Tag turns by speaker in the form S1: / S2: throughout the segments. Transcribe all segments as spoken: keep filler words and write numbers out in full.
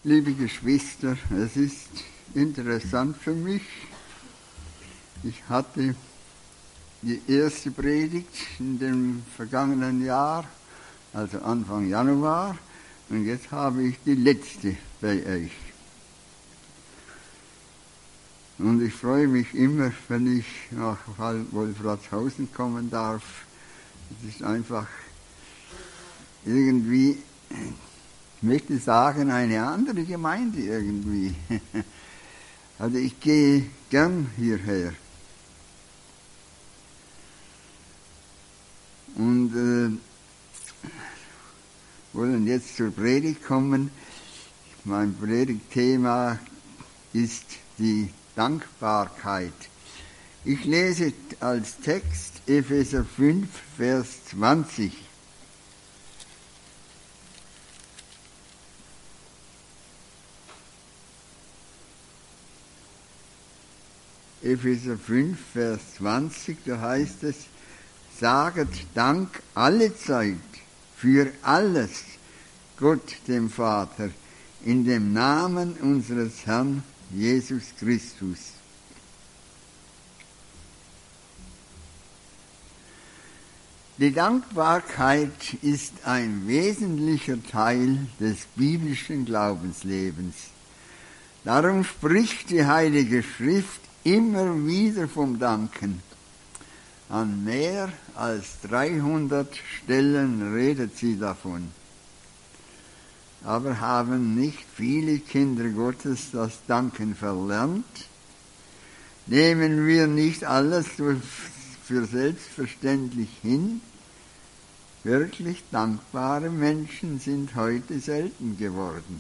S1: Liebe Geschwister, es ist interessant für mich. Ich hatte die erste Predigt in dem vergangenen Jahr, also Anfang Januar, und jetzt habe ich die letzte bei euch. Und ich freue mich immer, wenn ich nach Wolfratshausen kommen darf. Es ist einfach irgendwie, ich möchte sagen, eine andere Gemeinde irgendwie. Also ich gehe gern hierher. Und äh, wollen jetzt zur Predigt kommen. Mein Predigtthema ist die Dankbarkeit. Ich lese als Text Epheser fünf, Vers zwanzig. Epheser fünf, Vers zwanzig, da heißt es: Saget Dank allezeit für alles Gott dem Vater in dem Namen unseres Herrn Jesus Christus. Die Dankbarkeit ist ein wesentlicher Teil des biblischen Glaubenslebens. Darum spricht die Heilige Schrift immer wieder vom Danken. An mehr als dreihundert Stellen redet sie davon. Aber haben nicht viele Kinder Gottes das Danken verlernt? Nehmen wir nicht alles für selbstverständlich hin? Wirklich dankbare Menschen sind heute selten geworden.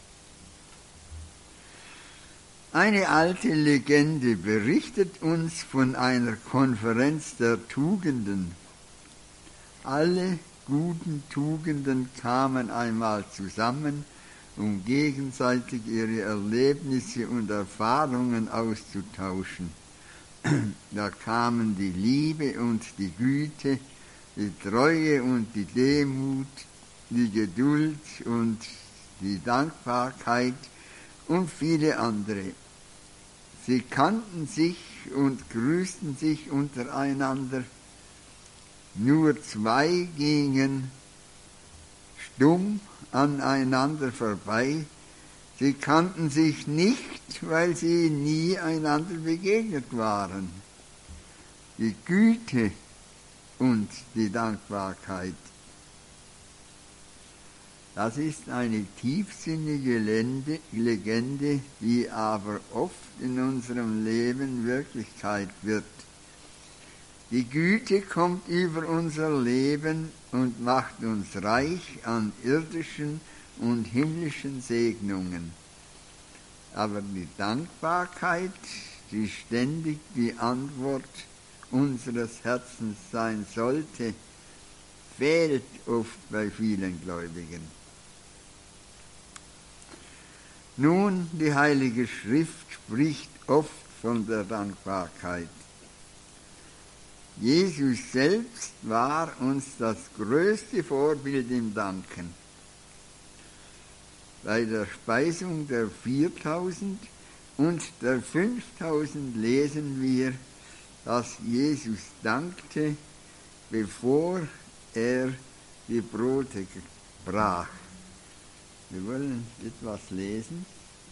S1: Eine alte Legende berichtet uns von einer Konferenz der Tugenden. Alle guten Tugenden kamen einmal zusammen, um gegenseitig ihre Erlebnisse und Erfahrungen auszutauschen. Da kamen die Liebe und die Güte, die Treue und die Demut, die Geduld und die Dankbarkeit und viele andere. Sie kannten sich und grüßten sich untereinander. Nur zwei gingen stumm aneinander vorbei. Sie kannten sich nicht, weil sie nie einander begegnet waren. Die Güte und die Dankbarkeit. Das ist eine tiefsinnige Legende, die aber oft in unserem Leben Wirklichkeit wird. Die Güte kommt über unser Leben und macht uns reich an irdischen und himmlischen Segnungen. Aber die Dankbarkeit, die ständig die Antwort unseres Herzens sein sollte, fehlt oft bei vielen Gläubigen. Nun, die Heilige Schrift spricht oft von der Dankbarkeit. Jesus selbst war uns das größte Vorbild im Danken. Bei der Speisung der viertausend und der fünftausend lesen wir, dass Jesus dankte, bevor er die Brote brach. Wir wollen etwas lesen.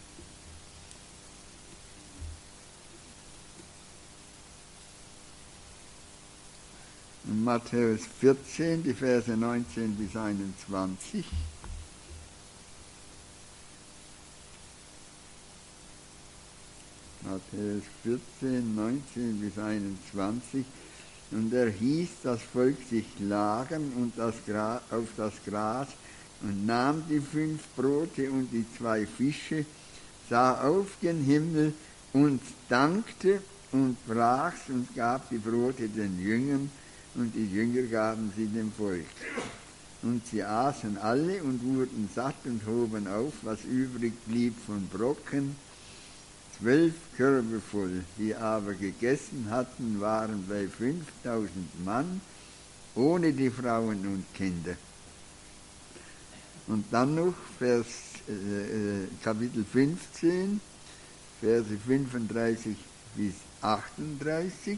S1: In Matthäus vierzehn, die Verse neunzehn bis einundzwanzig. Matthäus vierzehn, neunzehn bis einundzwanzig. Und er hieß das Volk sich lagern und das Gras, auf das Gras und nahm die fünf Brote und die zwei Fische, sah auf den Himmel und dankte und brach's und gab die Brote den Jüngern und die Jünger gaben sie dem Volk. Und sie aßen alle und wurden satt und hoben auf, was übrig blieb von Brocken, zwölf Körbe voll. Die aber gegessen hatten, waren bei fünftausend Mann, ohne die Frauen und Kinder. Und dann noch Vers äh, Kapitel fünfzehn, Verse fünfunddreißig bis achtunddreißig.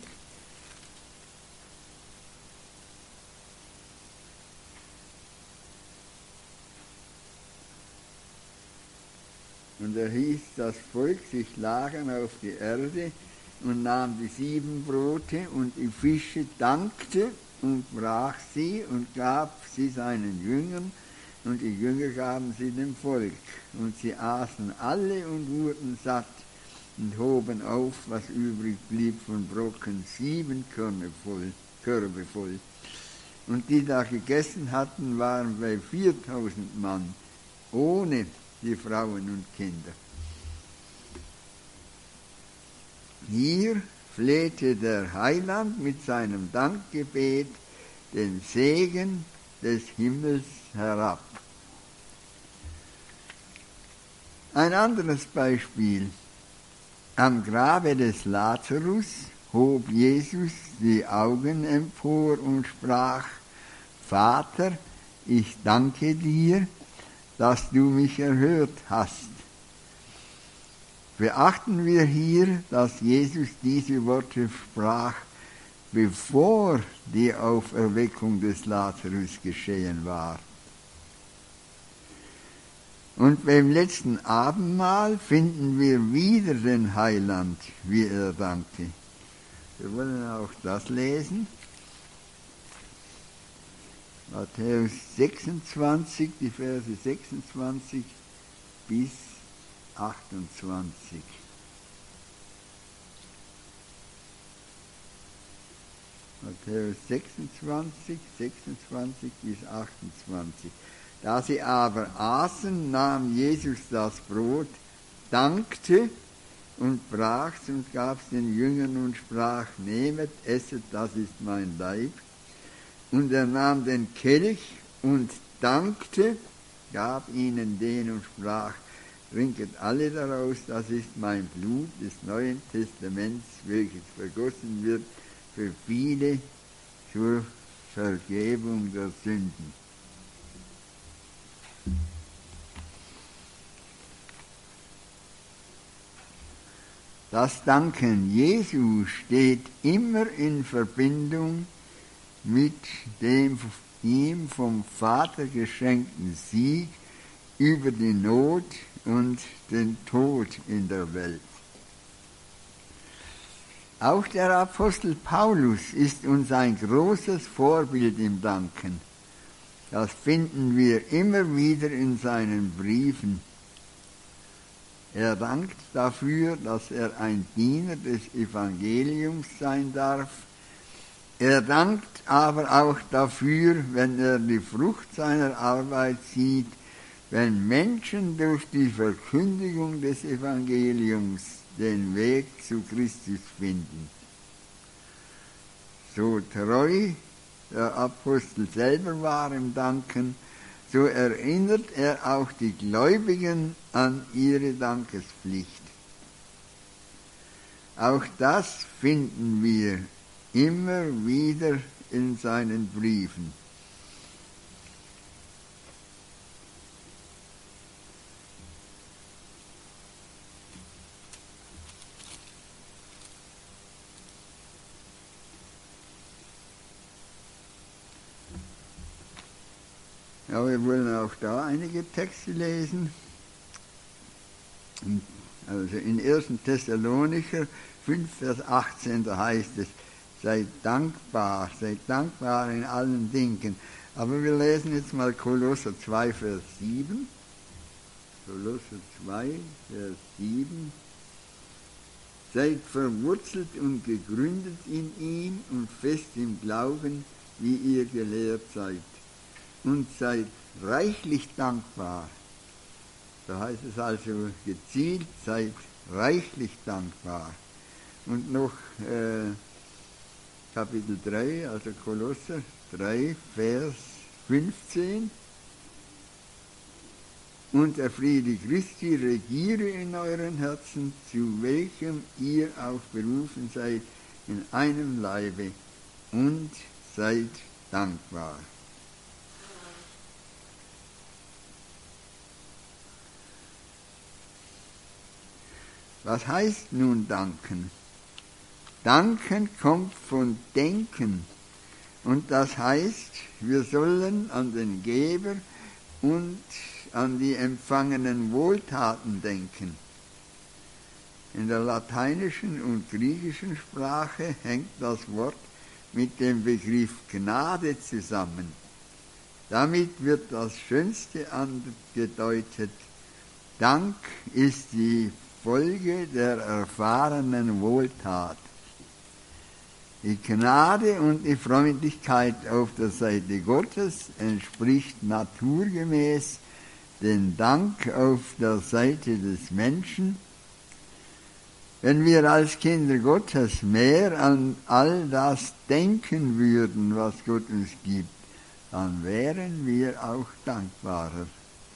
S1: Und er hieß das Volk sich lagern auf die Erde und nahm die sieben Brote und die Fische, dankte und brach sie und gab sie seinen Jüngern, und die Jünger gaben sie dem Volk. Und sie aßen alle und wurden satt und hoben auf, was übrig blieb von Brocken, sieben Körner voll, Körbe voll. Und die da gegessen hatten, waren bei viertausend Mann, ohne die Frauen und Kinder. Hier flehte der Heiland mit seinem Dankgebet den Segen des Himmels herab. Ein anderes Beispiel. Am Grabe des Lazarus hob Jesus die Augen empor und sprach: Vater, ich danke dir, dass du mich erhört hast. Beachten wir hier, dass Jesus diese Worte sprach, bevor die Auferweckung des Lazarus geschehen war. Und beim letzten Abendmahl finden wir wieder den Heiland, wie er dankte. Wir wollen auch das lesen. Matthäus sechsundzwanzig, die Verse sechsundzwanzig bis achtundzwanzig. Matthäus sechsundzwanzig, sechsundzwanzig bis achtundzwanzig. Da sie aber aßen, nahm Jesus das Brot, dankte und brach's und gab's den Jüngern und sprach: Nehmet, esset, das ist mein Leib. Und er nahm den Kelch und dankte, gab ihnen den und sprach: Trinket alle daraus, das ist mein Blut des Neuen Testaments, welches vergossen wird für viele zur Vergebung der Sünden. Das Danken Jesu steht immer in Verbindung mit dem ihm vom Vater geschenkten Sieg über die Not und den Tod in der Welt. Auch der Apostel Paulus ist uns ein großes Vorbild im Danken. Das finden wir immer wieder in seinen Briefen. Er dankt dafür, dass er ein Diener des Evangeliums sein darf. Er dankt aber auch dafür, wenn er die Frucht seiner Arbeit sieht, wenn Menschen durch die Verkündigung des Evangeliums den Weg zu Christus finden. So treu der Apostel selber war im Danken, so erinnert er auch die Gläubigen an ihre Dankespflicht. Auch das finden wir immer wieder in seinen Briefen. Ja, wir wollen auch da einige Texte lesen. Also in ersten Thessalonicher fünf, Vers achtzehn, da heißt es: Seid dankbar, seid dankbar in allen Dingen. Aber wir lesen jetzt mal Kolosser zwei, Vers sieben. Kolosser zwei, Vers sieben. Seid verwurzelt und gegründet in ihm und fest im Glauben, wie ihr gelehrt seid. Und seid reichlich dankbar. Da heißt es also gezielt, seid reichlich dankbar. Und noch äh, Kapitel drei, also Kolosser drei, Vers fünfzehn. Und der Friede Christi regiere in euren Herzen, zu welchem ihr auch berufen seid, in einem Leibe, und seid dankbar. Was heißt nun danken? Danken kommt von denken. Und das heißt, wir sollen an den Geber und an die empfangenen Wohltaten denken. In der lateinischen und griechischen Sprache hängt das Wort mit dem Begriff Gnade zusammen. Damit wird das Schönste angedeutet. Dank ist die Folge der erfahrenen Wohltat. Die Gnade und die Freundlichkeit auf der Seite Gottes entspricht naturgemäß dem Dank auf der Seite des Menschen. Wenn wir als Kinder Gottes mehr an all das denken würden, was Gott uns gibt, dann wären wir auch dankbarer.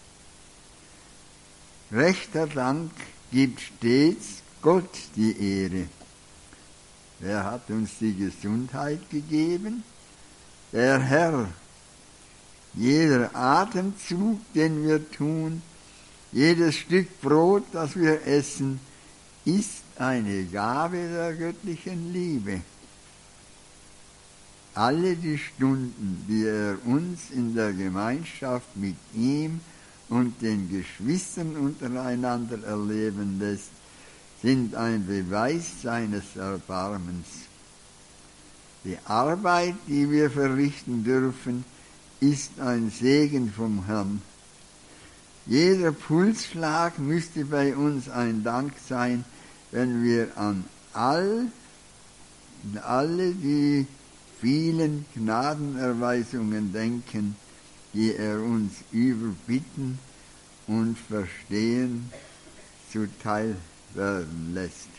S1: Rechter Dank gibt stets Gott die Ehre. Wer hat uns die Gesundheit gegeben? Der Herr. Jeder Atemzug, den wir tun, jedes Stück Brot, das wir essen, ist eine Gabe der göttlichen Liebe. Alle die Stunden, die er uns in der Gemeinschaft mit ihm und den Geschwistern untereinander erleben lässt, sind ein Beweis seines Erbarmens. Die Arbeit, die wir verrichten dürfen, ist ein Segen vom Herrn. Jeder Pulsschlag müsste bei uns ein Dank sein, wenn wir an all, alle die vielen Gnadenerweisungen denken, die er uns über Bitten und Verstehen zuteil werden lässt.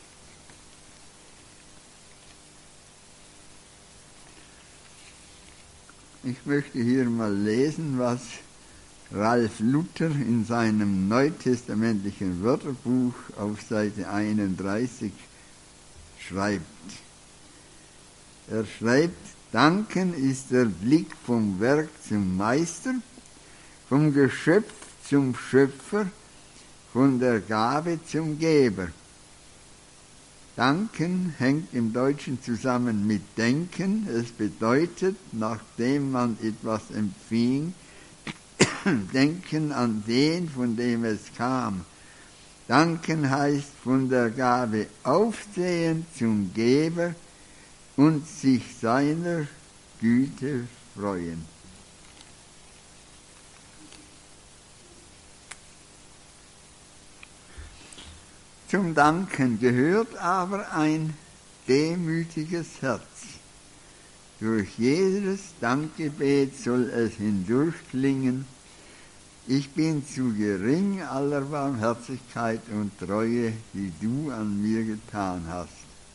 S1: Ich möchte hier mal lesen, was Ralf Luther in seinem neutestamentlichen Wörterbuch auf Seite einunddreißig schreibt. Er schreibt, Danken ist der Blick vom Werk zum Meister, vom Geschöpf zum Schöpfer, von der Gabe zum Geber. Danken hängt im Deutschen zusammen mit Denken. Es bedeutet, nachdem man etwas empfing, denken an den, von dem es kam. Danken heißt von der Gabe aufsehen zum Geber und sich seiner Güte freuen. Zum Danken gehört aber ein demütiges Herz. Durch jedes Dankgebet soll es hindurchklingen, ich bin zu gering aller Barmherzigkeit und Treue, die du an mir getan hast.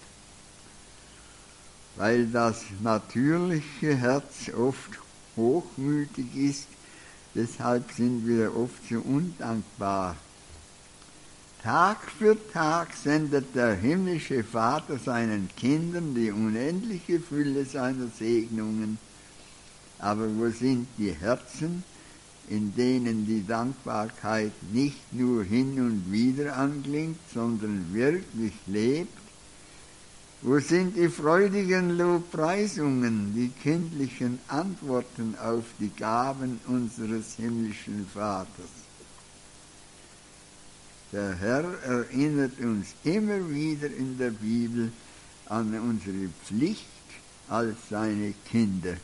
S1: Weil das natürliche Herz oft hochmütig ist, deshalb sind wir oft so undankbar. Tag für Tag sendet der himmlische Vater seinen Kindern die unendliche Fülle seiner Segnungen. Aber wo sind die Herzen, in denen die Dankbarkeit nicht nur hin und wieder anklingt, sondern wirklich lebt? Wo sind die freudigen Lobpreisungen, die kindlichen Antworten auf die Gaben unseres himmlischen Vaters? Der Herr erinnert uns immer wieder in der Bibel an unsere Pflicht als seine Kinder.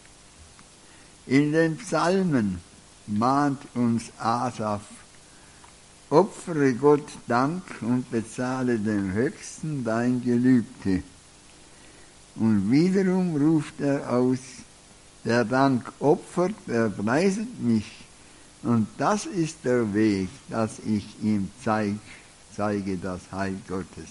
S1: In den Psalmen mahnt uns Asaf, opfere Gott Dank und bezahle dem Höchsten dein Gelübde. Und wiederum ruft er aus, der Dank opfert, der preiset mich. Und das ist der Weg, dass ich ihm zeig, zeige, das Heil Gottes.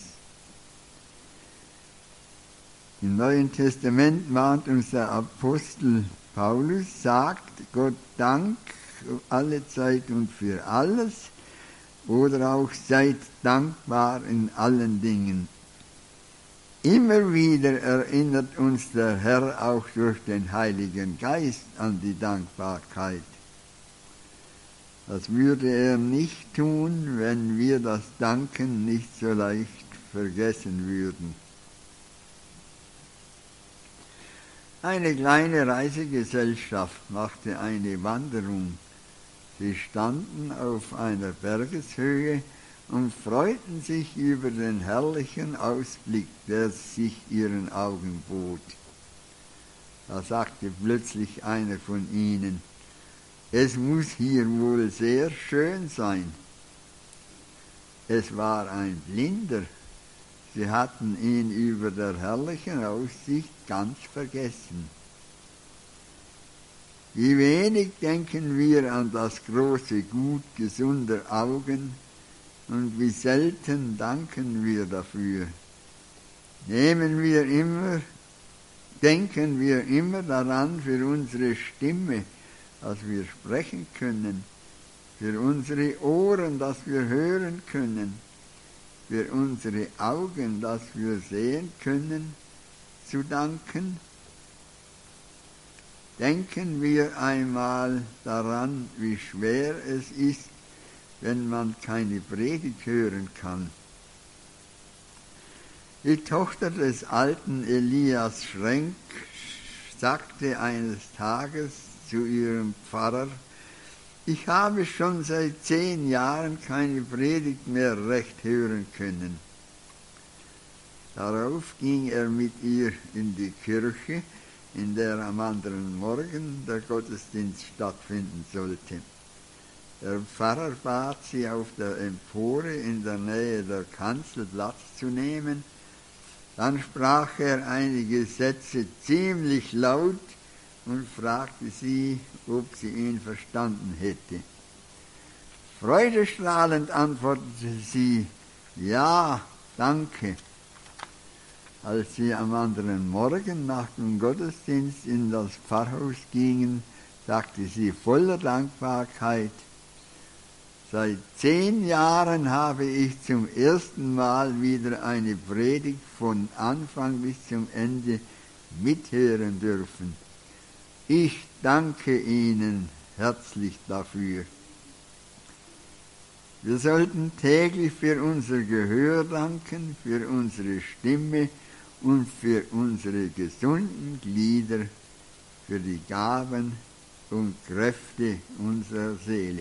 S1: Im Neuen Testament mahnt uns der Apostel Paulus, sagt Gott Dank alle Zeit und für alles, oder auch seid dankbar in allen Dingen. Immer wieder erinnert uns der Herr auch durch den Heiligen Geist an die Dankbarkeit. Das würde er nicht tun, wenn wir das Danken nicht so leicht vergessen würden. Eine kleine Reisegesellschaft machte eine Wanderung. Sie standen auf einer Bergeshöhe und freuten sich über den herrlichen Ausblick, der sich ihren Augen bot. Da sagte plötzlich einer von ihnen: Es muss hier wohl sehr schön sein. Es war ein Blinder. Sie hatten ihn über der herrlichen Aussicht ganz vergessen. Wie wenig denken wir an das große Gut gesunder Augen und wie selten danken wir dafür. Nehmen wir immer, denken wir immer daran für unsere Stimme, dass wir sprechen können, für unsere Ohren, dass wir hören können, für unsere Augen, dass wir sehen können, zu danken. Denken wir einmal daran, wie schwer es ist, wenn man keine Predigt hören kann. Die Tochter des alten Elias Schrenk sagte eines Tages zu ihrem Pfarrer: Ich habe schon seit zehn Jahren keine Predigt mehr recht hören können. Darauf ging er mit ihr in die Kirche, in der am anderen Morgen der Gottesdienst stattfinden sollte. Der Pfarrer bat sie, auf der Empore in der Nähe der Kanzel Platz zu nehmen. Dann sprach er einige Sätze ziemlich laut und fragte sie, ob sie ihn verstanden hätte. Freudestrahlend antwortete sie: Ja, danke. Als sie am anderen Morgen nach dem Gottesdienst in das Pfarrhaus gingen, sagte sie voller Dankbarkeit: Seit zehn Jahren habe ich zum ersten Mal wieder eine Predigt von Anfang bis zum Ende mithören dürfen. Ich danke Ihnen herzlich dafür. Wir sollten täglich für unser Gehör danken, für unsere Stimme und für unsere gesunden Glieder, für die Gaben und Kräfte unserer Seele.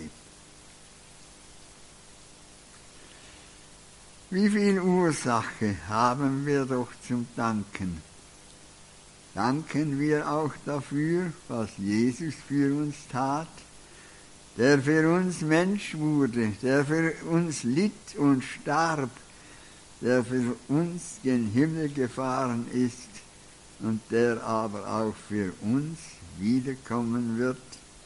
S1: Wie viel Ursache haben wir doch zum Danken? Danken wir auch dafür, was Jesus für uns tat, der für uns Mensch wurde, der für uns litt und starb, der für uns gen Himmel gefahren ist und der aber auch für uns wiederkommen wird.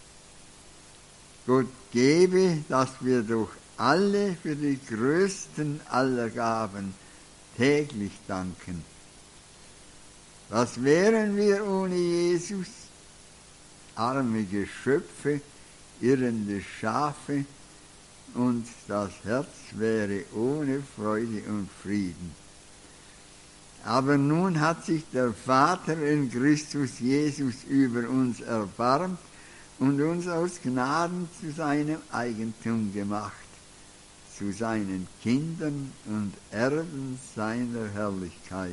S1: Gott gebe, dass wir durch alle für die größten aller Gaben täglich danken. Was wären wir ohne Jesus? Arme Geschöpfe, irrende Schafe, und das Herz wäre ohne Freude und Frieden. Aber nun hat sich der Vater in Christus Jesus über uns erbarmt und uns aus Gnaden zu seinem Eigentum gemacht, zu seinen Kindern und Erben seiner Herrlichkeit.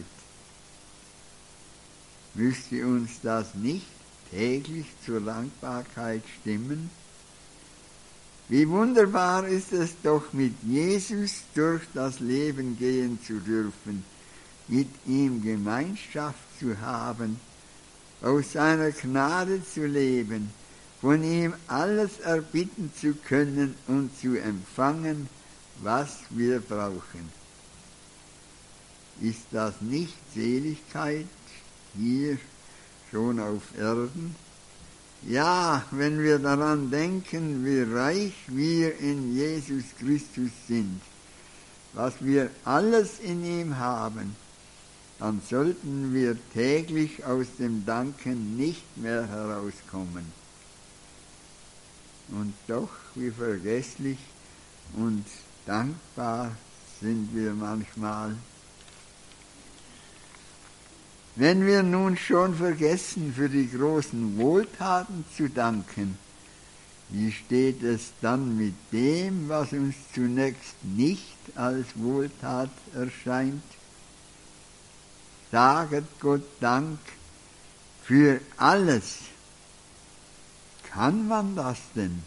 S1: Müsste uns das nicht täglich zur Dankbarkeit stimmen? Wie wunderbar ist es doch, mit Jesus durch das Leben gehen zu dürfen, mit ihm Gemeinschaft zu haben, aus seiner Gnade zu leben, von ihm alles erbitten zu können und zu empfangen, was wir brauchen. Ist das nicht Seligkeit hier schon auf Erden? Ja, wenn wir daran denken, wie reich wir in Jesus Christus sind, was wir alles in ihm haben, dann sollten wir täglich aus dem Danken nicht mehr herauskommen. Und doch, wie vergesslich und dankbar sind wir manchmal. Wenn wir nun schon vergessen, für die großen Wohltaten zu danken, Wie steht es dann mit dem, was uns zunächst nicht als Wohltat erscheint? Saget Gott Dank für alles. Kann man das denn?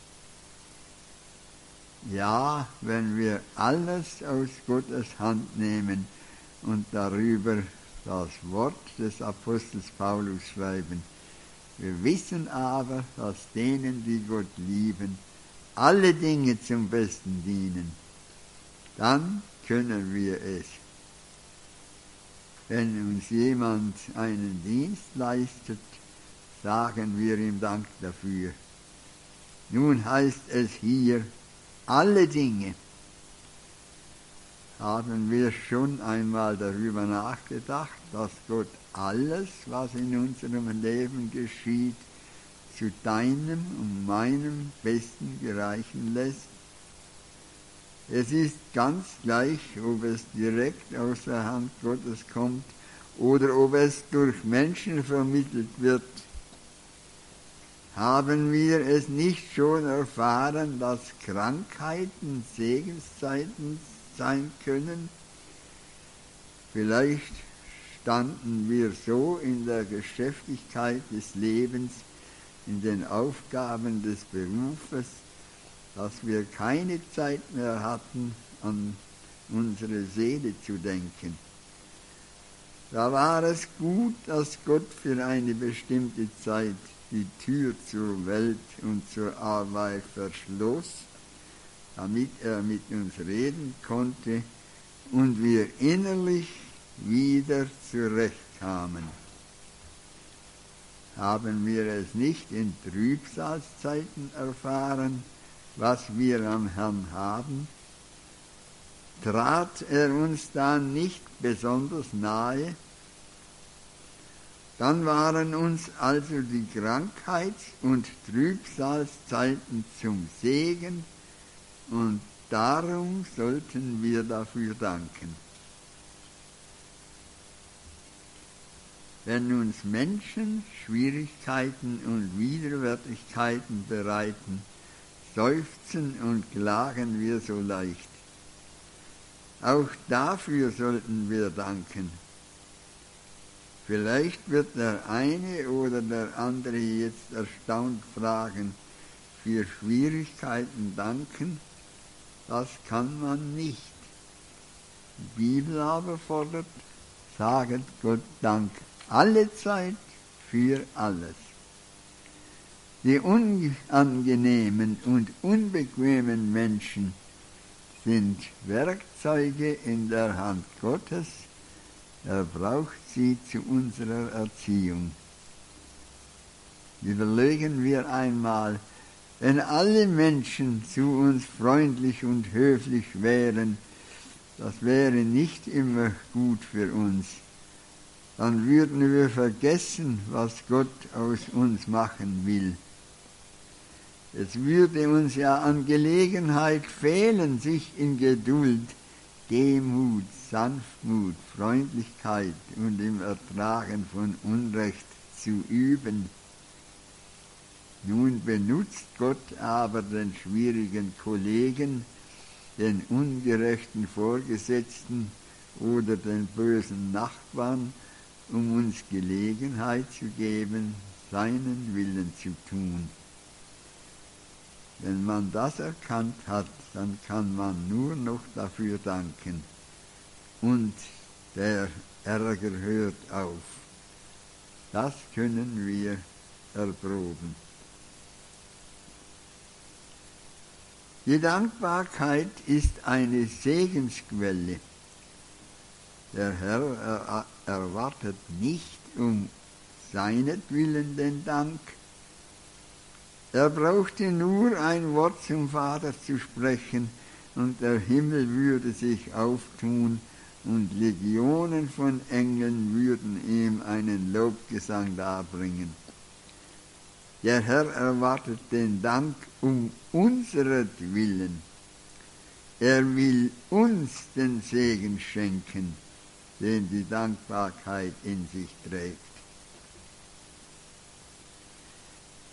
S1: Ja, wenn wir alles aus Gottes Hand nehmen und darüber das Wort des Apostels Paulus schreiben. Wir wissen aber, dass denen, die Gott lieben, alle Dinge zum Besten dienen. Dann können wir es. Wenn uns jemand einen Dienst leistet, sagen wir ihm Dank dafür. Nun heißt es hier, alle Dinge. Haben wir schon einmal darüber nachgedacht, dass Gott alles, was in unserem Leben geschieht, zu deinem und meinem Besten gereichen lässt? Es ist ganz gleich, ob es direkt aus der Hand Gottes kommt oder ob es durch Menschen vermittelt wird. Haben wir es nicht schon erfahren, dass Krankheiten Segenszeiten sein können? Vielleicht standen wir so in der Geschäftigkeit des Lebens, in den Aufgaben des Berufes, dass wir keine Zeit mehr hatten, an unsere Seele zu denken. Da war es gut, dass Gott für eine bestimmte Zeit die Tür zur Welt und zur Arbeit verschloss, damit er mit uns reden konnte und wir innerlich wieder zurechtkamen. Haben wir es nicht in Trübsalzeiten erfahren, was wir am Herrn haben? Trat er uns dann nicht besonders nahe? Dann waren uns also die Krankheits- und Trübsalzeiten zum Segen und darum sollten wir dafür danken. Wenn uns Menschen Schwierigkeiten und Widerwärtigkeiten bereiten, seufzen und klagen wir so leicht. Auch dafür sollten wir danken. Vielleicht wird der eine oder der andere jetzt erstaunt fragen, für Schwierigkeiten danken, das kann man nicht. Die Bibel aber fordert, saget Gott Dank alle Zeit für alles. Die unangenehmen und unbequemen Menschen sind Werkzeuge in der Hand Gottes. Er braucht sie zu unserer Erziehung. Überlegen wir einmal, wenn alle Menschen zu uns freundlich und höflich wären, das wäre nicht immer gut für uns. Dann würden wir vergessen, was Gott aus uns machen will. Es würde uns ja an Gelegenheit fehlen, sich in Geduld, Demut, Sanftmut, Freundlichkeit und im Ertragen von Unrecht zu üben. Nun benutzt Gott aber den schwierigen Kollegen, den ungerechten Vorgesetzten oder den bösen Nachbarn, um uns Gelegenheit zu geben, seinen Willen zu tun. Wenn man das erkannt hat, dann kann man nur noch dafür danken. Und der Ärger hört auf. Das können wir erproben. Die Dankbarkeit ist eine Segensquelle. Der Herr erwartet nicht um seinetwillen den Dank. Er brauchte nur ein Wort zum Vater zu sprechen, und der Himmel würde sich auftun, und Legionen von Engeln würden ihm einen Lobgesang darbringen. Der Herr erwartet den Dank um unseretwillen. Er will uns den Segen schenken, den die Dankbarkeit in sich trägt.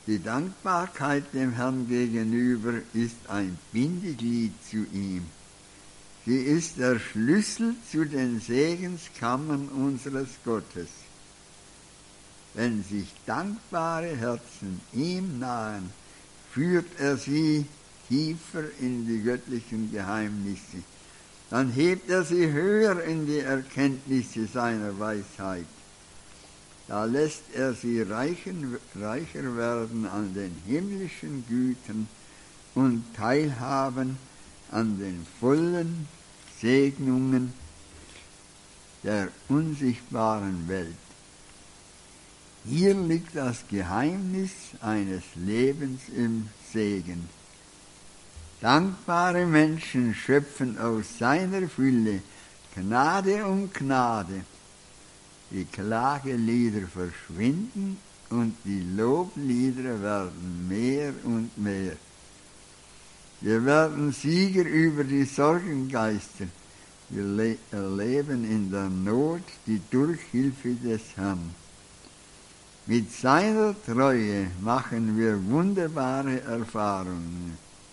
S1: Die Dankbarkeit dem Herrn gegenüber ist ein Bindeglied zu ihm. Sie ist der Schlüssel zu den Segenskammern unseres Gottes. Wenn sich dankbare Herzen ihm nahen, führt er sie tiefer in die göttlichen Geheimnisse. Dann hebt er sie höher in die Erkenntnisse seiner Weisheit. Da lässt er sie reichen, reicher werden an den himmlischen Gütern und teilhaben an den vollen Segnungen der unsichtbaren Welt. Hier liegt das Geheimnis eines Lebens im Segen. Dankbare Menschen schöpfen aus seiner Fülle Gnade um Gnade. Die Klagelieder verschwinden und die Loblieder werden mehr und mehr. Wir werden Sieger über die Sorgengeister. Wir le- erleben in der Not die Durchhilfe des Herrn. Mit seiner Treue machen wir wunderbare Erfahrungen.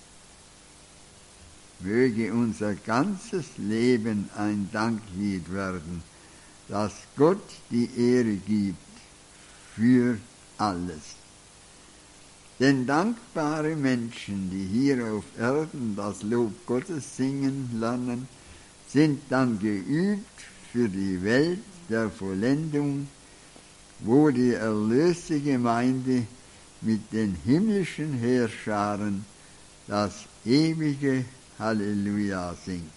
S1: Möge unser ganzes Leben ein Danklied werden, dass Gott die Ehre gibt für alles. Denn dankbare Menschen, die hier auf Erden das Lob Gottes singen lernen, sind dann geübt für die Welt der Vollendung, wo die erlöste Gemeinde mit den himmlischen Heerscharen das ewige Halleluja singt.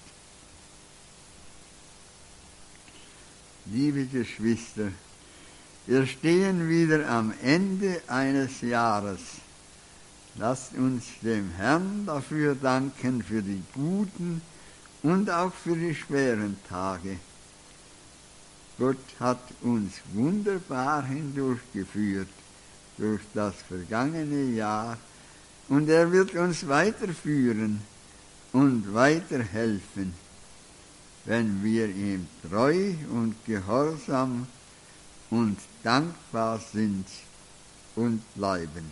S1: Liebe Geschwister, wir stehen wieder am Ende eines Jahres. Lasst uns dem Herrn dafür danken, für die guten und auch für die schweren Tage. Gott hat uns wunderbar hindurchgeführt durch das vergangene Jahr und er wird uns weiterführen und weiterhelfen, wenn wir ihm treu und gehorsam und dankbar sind und bleiben.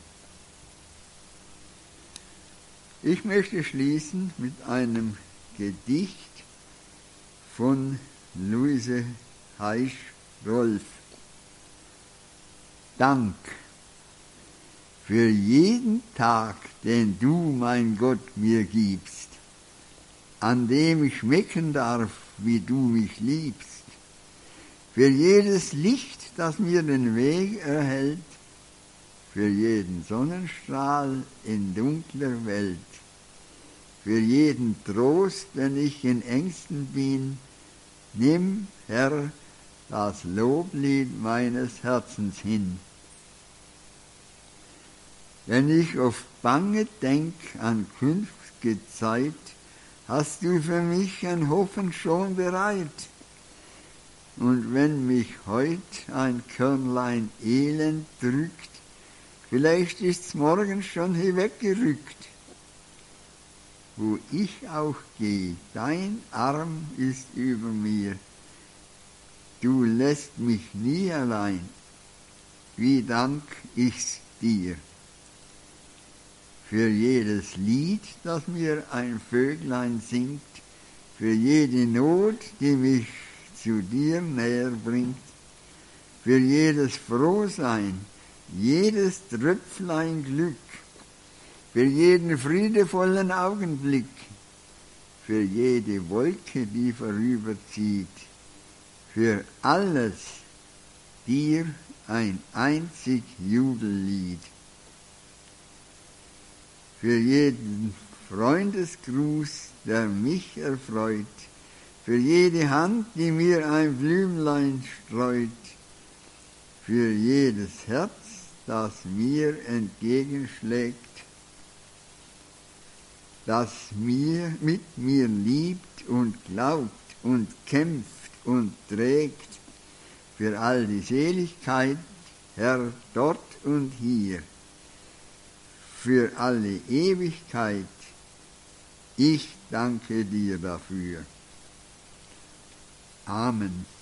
S1: Ich möchte schließen mit einem Gedicht von Luise Heisch-Rolf. Dank für jeden Tag, den du, mein Gott, mir gibst, an dem ich schmecken darf, wie du mich liebst, für jedes Licht, das mir den Weg erhellt, für jeden Sonnenstrahl in dunkler Welt, für jeden Trost, wenn ich in Ängsten bin, nimm, Herr, das Loblied meines Herzens hin. Wenn ich oft bange denk an künftige Zeit, hast du für mich ein Hoffen schon bereit. Und wenn mich heut ein Körnlein Elend drückt, vielleicht ist's morgen schon hinweggerückt. Wo ich auch geh, dein Arm ist über mir. Du lässt mich nie allein, wie dank ich's dir. Für jedes Lied, das mir ein Vöglein singt, für jede Not, die mich zu dir näher bringt, für jedes Frohsein, jedes Tröpflein Glück, für jeden friedevollen Augenblick, für jede Wolke, die vorüberzieht, für alles dir ein einzig Jubellied. Für jeden Freundesgruß, der mich erfreut, für jede Hand, die mir ein Blümlein streut, für jedes Herz, das mir entgegenschlägt, das mir mit mir liebt und glaubt und kämpft und trägt, für all die Seligkeit, Herr, dort und hier, für alle Ewigkeit, ich danke dir dafür. Amen.